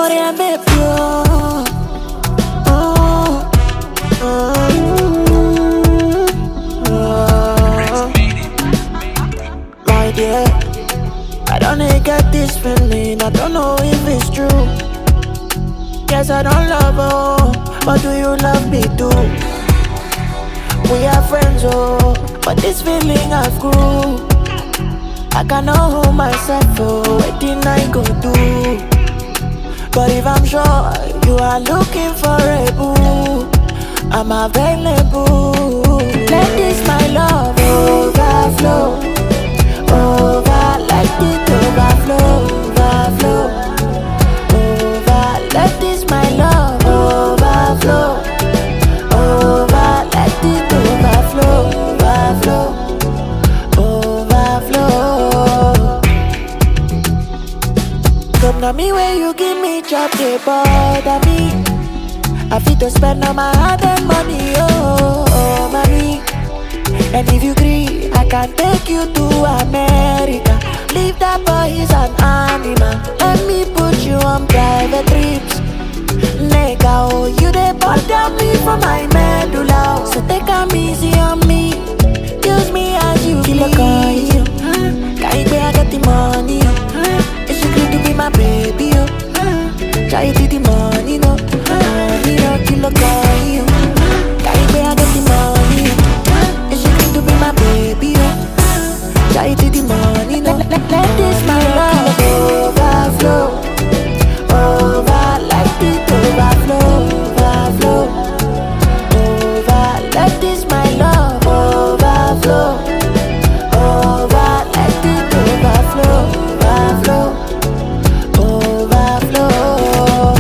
Oriame pure. My dear, I don't get this feeling. I don't know if it's true. Guess I don't love her, but do you love me too? We are friends, oh, but this feeling I've grew. I cannot hold myself, oh, what did I go do? But if I'm sure you are looking for a boo, I'm available. Let this my love overflow, over, let it overflow, overflow, over. Let this my love overflow, over, let it overflow, overflow, overflow. Come na me where you give me chop, they bother me. I fit to spend all my hard earned money, oh, oh, mommy. And if you agree, I can take you to America. Leave that boy, he's an animal. Let me put you on private trips. Nigga, oh, you dey bother me for my medulla. So take a easy on me. Use me as you feel like you. Can't be I got the money, oh. It's you good to be my baby, oh. Try to the money, no. Money, no, kill a guy, oh. Can't be I got the money, oh. It's you good to be my baby, oh. Try to the money, no. Let this my love overflow, over, let it overflow, overflow, over. Let this my love overflow, over, let it overflow, overflow, overflow.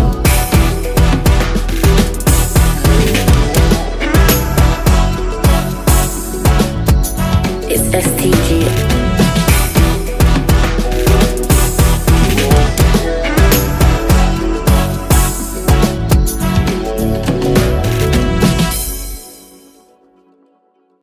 It's STG.